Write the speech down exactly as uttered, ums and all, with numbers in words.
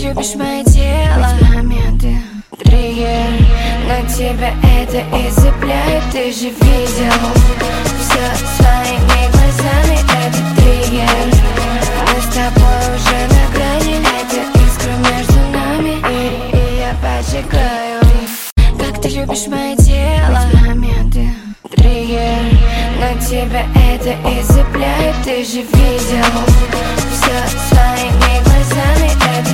любишь мое тело, эти моменты триггер, но тебя это и цепляет. Ты же видел все своими глазами, это триггер. Мы с тобой уже на грани, это искра между нами, и, и я поджигаю. Как ты любишь мое тело, эти моменты триггер, но тебя это и цепляет. Ты же видел все своими глазами, это